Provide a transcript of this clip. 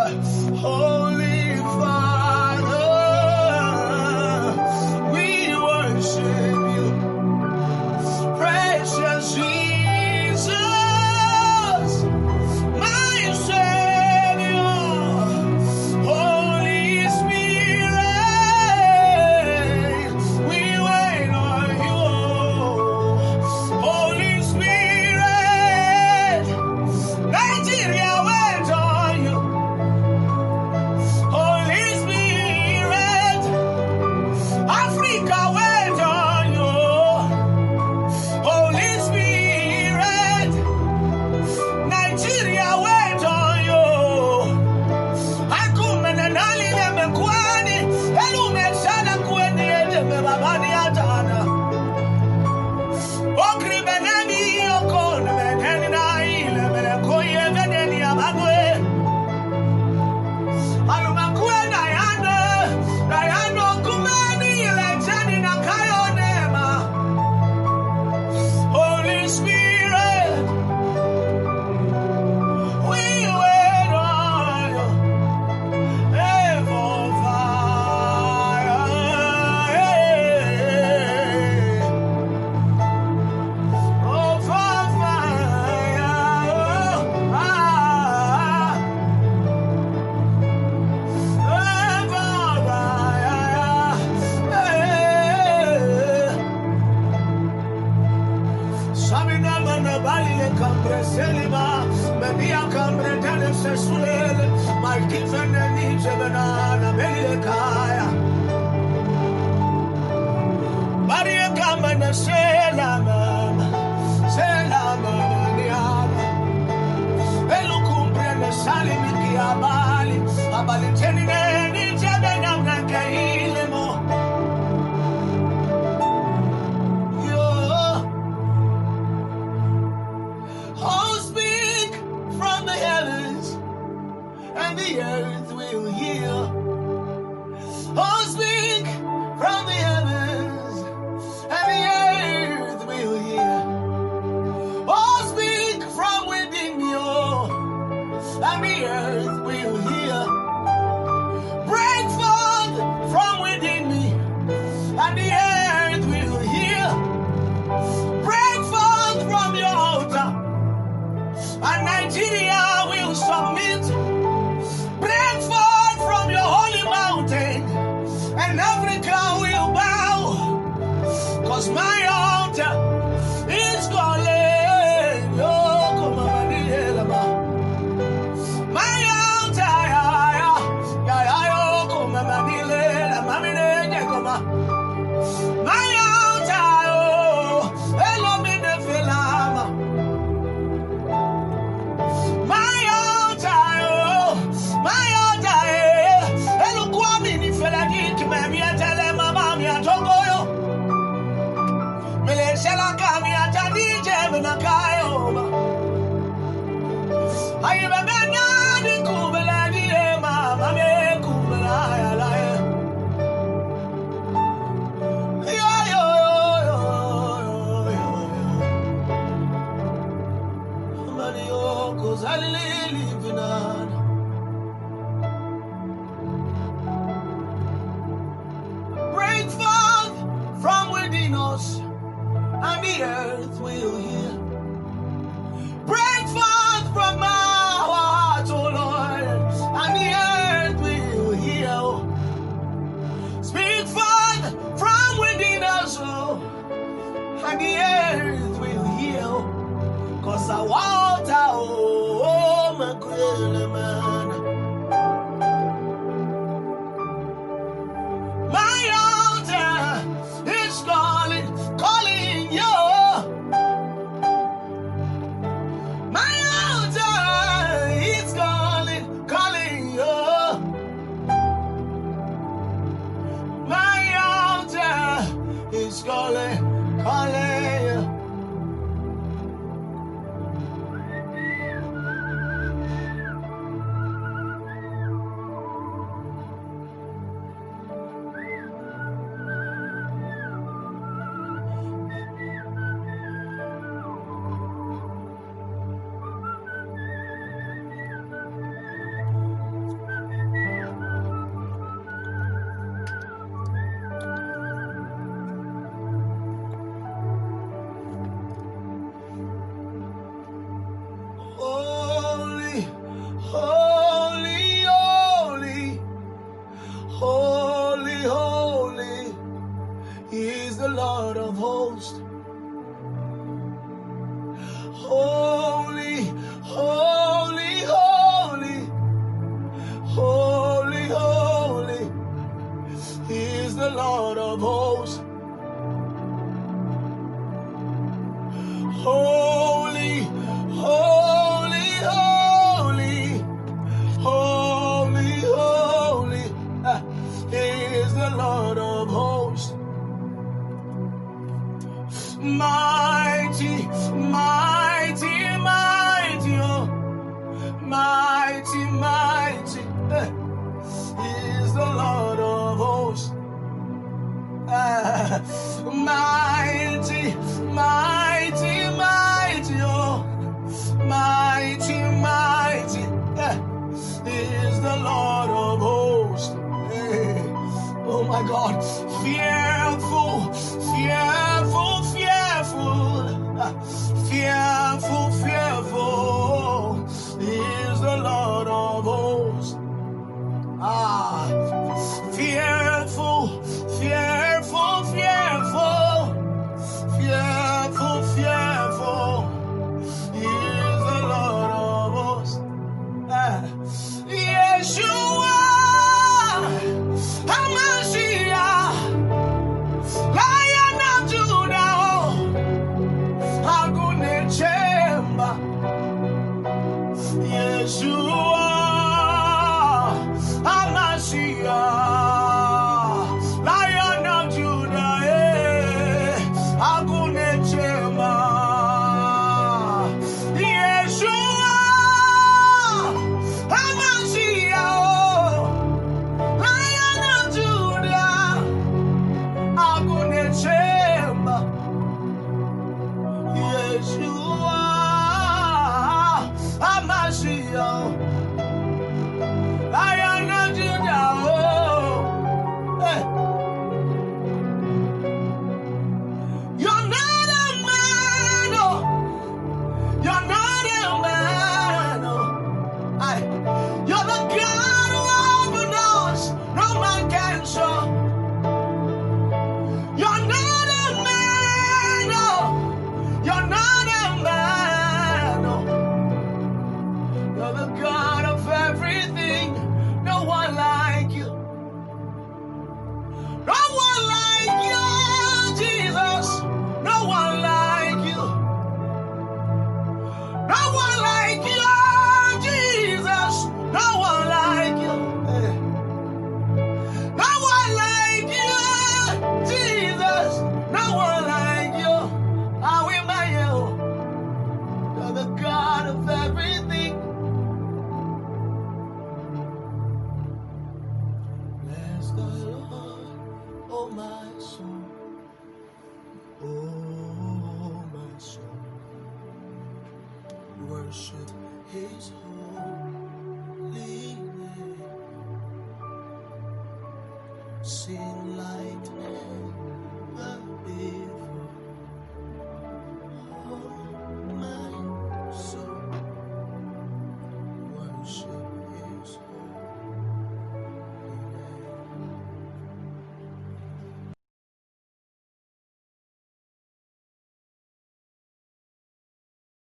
Holy Father, we worship you. Precious Jesus, my Savior. Holy Spirit, we wait on you. Holy Spirit, Nigeria wait on you. Holy Spirit, Africa wait on you. Holy Spirit, Nigeria wait on you. Akumene nali lemekwani, elume sana kweni edeme babani atana. Okri beneni okon beneni na ile melekoye beneni abagwe. Alumakwe Dayano kumeni lecheni na kayonema. Holy Spirit, we wait on you. Ever fire, oh fire, Samina mana bali le cambre selima, media cambre tane se sulele, my kifen ni jebana beli le kaya. Maria cambre selama niama, elu cumbre ne salimi ki abali teni ni jebana na kaile mo. Oh, speak from the heavens, and the earth will hear. Oh, speak from the heavens, and the earth will hear. Oh, speak from within me, oh, and the earth will hear. Break forth from within me, and the earth will hear. Break forth from your altar, and Nigeria will submit. Break forth from your holy mountain, and Africa will bow. Cause my altar is calling. Oh, come on, my altar, oh, come on, my altar, oh, hello, me the filama. My altar, elu kwa mini feladi kime miya tele mama miya tokoyo. Mele shela ka miya tani jeme na kayo. Ayi bebe nyadi kubele diye mama me kubele ayalaye. Cause I live in break forth from within us, and the earth will hear. Break forth from our hearts, oh Lord, and the earth will hear. Speak forth from within us, oh, and the earth will hear. Cause I want oh, my great man. My altar is calling you. Lord of hosts. Holy, holy, holy, holy, holy is the Lord of hosts. Mighty, mighty, mighty, oh, mighty, mighty is the Lord of hosts. Mighty, mighty, mighty, oh, mighty, mighty is the Lord of hosts. Hey. Oh my God, fearful, fearful, fearful, fearful, fearful is the Lord of hosts. Fearful, fearful, fearful, fearful, fearful is the Lord of hosts. Yeshua, HaMashiach, Lion of Judah, Agune Chemba, Yeshua, HaMashiach, Lion of Judah, Agune Chemba, Yeshua, HaMashiach, Lion of Judah, Agune Chemba, Yeshua, HaMashiach, Lion of Judah, oh, hey. You're not a man, oh, you're not a man, oh, aye. You're the God who opens doors no man can shut. You're not a man, oh, you're not a man, oh. You're the God of everything. No one like you. No one like you, Jesus. No one like you. No one like you, Jesus. No one like you. No one like you, Jesus. No one like you. How am I you? You're the God of everything. Bless the Lord, oh my soul, oh my soul. Worship His holy name. Sing